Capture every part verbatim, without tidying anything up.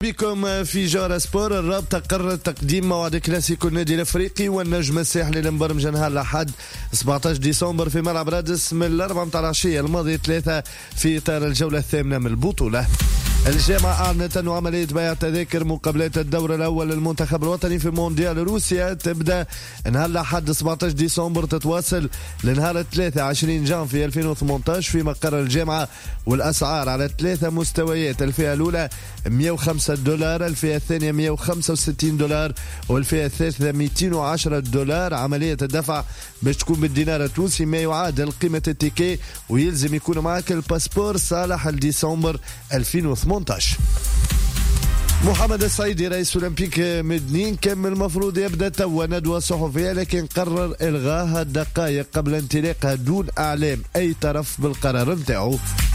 بكم في جارة سبور. الرابطة قررت تقديم موعد كلاسيكو النادي الافريقي والنجم الساحلي للمبرمجة نهار الاحد سبعطاش ديسمبر في ملعب رادس من الاربعة متاع العشية الماضية ثلاثة في اطار الجولة الثامنة من البطولة. الجامعة أعلنت أن عملية بيع تذاكر مقابلات الدور الأول للمنتخب الوطني في مونديال روسيا تبدأ نهار الأحد سبعطاش ديسمبر تتواصل لنهار الثلاثة عشرين جانفي ألفين وثمانطاش في مقر الجامعة، والأسعار على ثلاثة مستويات: الفئة الأولى مئة وخمسة دولار، الفئة الثانية مئة وخمسة وستين دولار، والفئة الثالثة مئتين وعشرة دولار. عملية الدفع باش تكون بالدينار التونسي ما يعادل قيمة التيكي، ويلزم يكون معك الباسبور صالح لديسمبر ألفين وثمانطاش. محمد السعيدي رئيس أولمبيك مدنين كان المفروض يبدأ توا ندوة صحفية، لكن قرر إلغاها دقائق قبل انطلاقها دون أعلام أي طرف بالقرار نتاعو.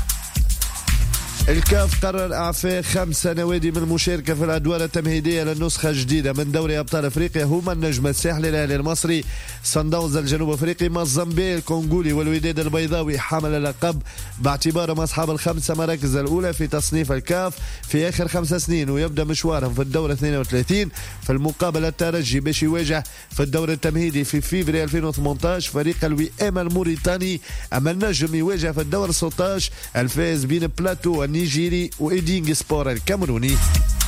الكاف قرر إعفاء خمسة نوادي من المشاركة في الأدوار التمهيدية للنسخة الجديدة من دوري أبطال أفريقيا، هما النجم الساحلي الأهلي المصري، صن داونز الجنوب أفريقي، موزمبيق الكونغولي، والوداد البيضاوي حامل اللقب باعتبارهم أصحاب الخمسة مراكز الأولى في تصنيف الكاف في آخر خمس سنين، ويبدأ مشوارهم في الدورة اثنين وثلاثين. في المقابلة الترجي باش يواجه في الدور التمهيدي في فيفري ألفين وثمانطاش فريق الوئام الموريتاني، أما النجم يواجه في الدور ستة عشر الفائز بين بلاتو النيجيري وإيدينغ سبور الكاميروني.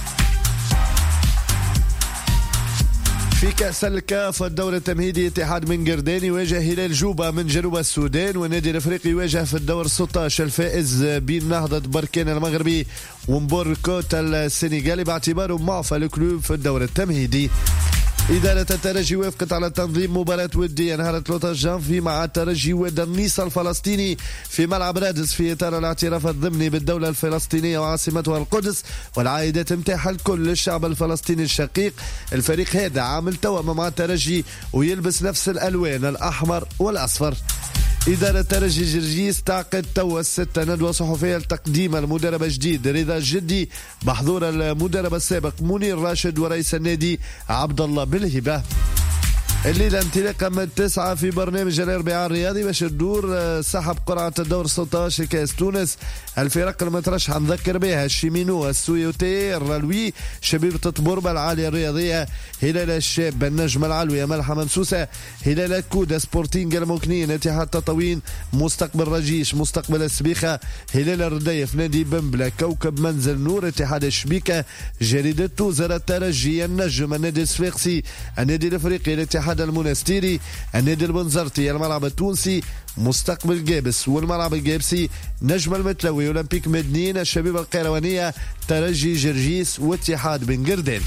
في كأس الكاف الدور التمهيدي اتحاد من قردان يواجه هلال جوبا من جنوب السودان، والنادي الافريقي يواجه في الدور ستة عشر الفائز بين نهضة بركان المغربي ومبور كوت السنغالي باعتباره معفى الكلوب في الدور التمهيدي. إدارة الترجي وافقت على تنظيم مباراة ودية نهار ثلاثة عشر جانفي مع الترجي والنيسا الفلسطيني في ملعب رادس في إطار الاعتراف الضمني بالدولة الفلسطينية وعاصمتها القدس والعائدات متاحة لكل للشعب الفلسطيني الشقيق. الفريق هذا عامل توأم مع الترجي ويلبس نفس الألوان الأحمر والأصفر. إدارة الترجي جرجيس تعقد توا الستة ندوة صحفية لتقديم المدرب الجديد رضا الجدي بحضور المدرب السابق منير راشد ورئيس النادي عبد الله بالهبة. الليلة انطلاقا من التسعة في برنامج الأربعاء الرياضي باش تدور سحب قرعة الدور ستة عشر كأس تونس. الفرق المترشحة نذكر بها: الشيمينو، السويوتي، الرلوي، شبيبة طبوربة، العالية الرياضية، هلال الشاب، النجم العلوي، ملحة ممسوسة، هلال الكودا، سبورتينج المكنين، اتحاد تطاوين، مستقبل رجيش، مستقبل السبيخة، هلال الرديف، نادي بمبلة، كوكب منزل نور، اتحاد الشبيكة، جريدة توزر، الترجي، النجم، النادي الصفاقسي، النادي الافريقي، الاتحاد المنستيري، النادي البنزرتي، الملعب التونسي، مستقبل جابس والملعب الجابسي، نجم المتلوي، أولمبيك مدنين، الشبيب القيروانية، ترجي جرجيس، واتحاد بن قردان.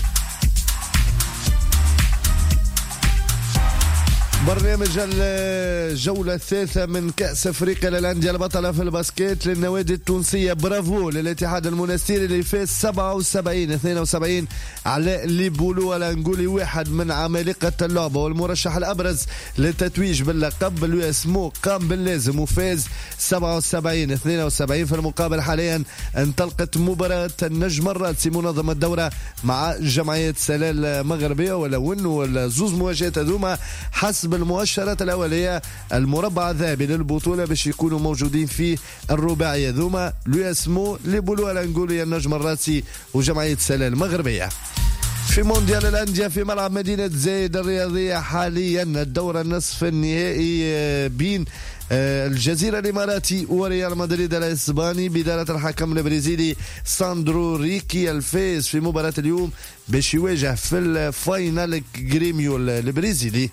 برنامج الجولة الثالثة من كأس أفريقيا للأندية البطلة في الباسكيت للنوادي التونسية. برافو للاتحاد المنستيري اللي فاز سبعة وسبعين اثنين وسبعين على ليبولو الأنغولي، واحد من عمالقة اللعبة والمرشح الأبرز للتتويج باللقب. اليو اس مو قام باللازم وفاز سبعة وسبعين اثنين وسبعين. في المقابل حاليا انطلقت مباراة النجم الرادسي منظم الدورة مع جمعية سلال مغربية، ولو انه الزوز مواجهات هذوما حسب بالمؤشرات الأولية المربع الذهبي للبطولة باش يكونوا موجودين في الرباعية ذوما: لويسمو، ليبولو الأنغولي، النجم الراسي، وجمعية سلال المغربية. في مونديال الأندية في ملعب مدينة زايد الرياضية حاليا الدور النصف النهائي بين الجزيرة الإماراتي وريال مدريد الإسباني بإدارة الحكم البرازيلي ساندرو ريكي. الفائز في مباراة اليوم باش يواجه في الفاينال غريميو البرازيلي.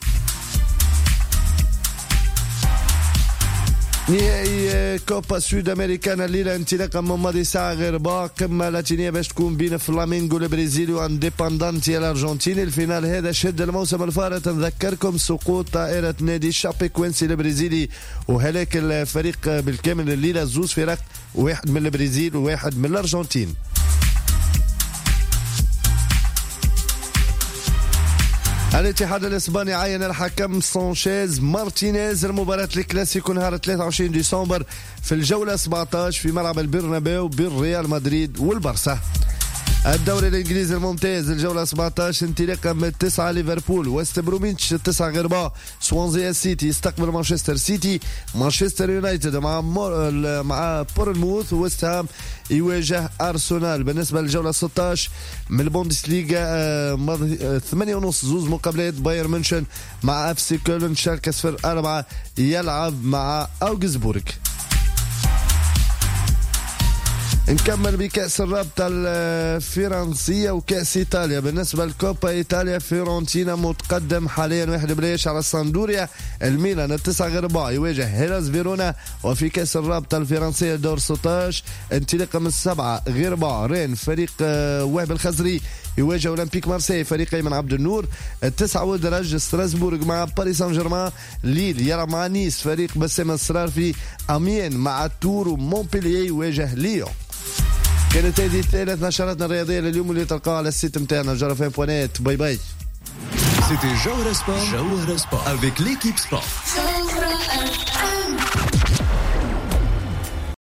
نهائي كوبا سود أمريكان الليلة انطلاقا من ماضي ساعة غير ربع، قمة لاتينية باش تكون بين فلامينغو البرازيلي وانديباندانتي الأرجنتيني. الفينال هذا شد الموسم الفارط. نذكركم سقوط طائرة نادي شابيكوينسي البرازيلي وهلاك الفريق بالكامل الليلة، زوز فرق، واحد من البرازيل وواحد من الأرجنتين. الاتحاد الاسباني عين الحكم سانشيز مارتينيز المباراة الكلاسيكو نهار ثلاثة وعشرين ديسمبر في الجولة سبعة عشر في ملعب البرنابيو بين ريال مدريد والبرسا. الدوري الانجليزي الممتاز الجوله سبعطاش انطلاقا من التسعه ليفربول، وست بروميتش التسعه غرباء، سوانزي السيتي يستقبل مانشستر سيتي، مانشستر يونايتد مع مور... مع بورنموث، وست هام يواجه ارسنال. بالنسبه للجوله ستطاش من البوندسليغا ثمانية ونص زوز مقابلات، بايرن ميونخ مع اف سي كولن، شالكه صفر أربعة يلعب مع اوغسبورغ. نكمل بكأس الرابطة الفرنسية وكأس إيطاليا. بالنسبة لكوبا إيطاليا فيورنتينا متقدم حاليا واحد بلاش على الصندوريا. الميلان التسعة غرباء يواجه هيلاس فيرونا. وفي كأس الرابطة الفرنسية دور ستطاش انطلاقا من السبعة غرباء رين فريق وهب الخزري يواجه أولمبيك مارسي فريق أيمن عبد النور. التسعة ودرج ستراسبورغ مع باريس سان جيرمان، ليل يلعب مع نيس فريق بسام السرارفي، أمين مع تور، ومونبلييه يواجه ليون. كانت هذه ثالث نشراتنا الرياضية لليوم اللي تلقاها على السيت متاعنا جرفين بوانات. باي باي. C'était Jawara Sport, Jawara Sport avec l'équipe sport.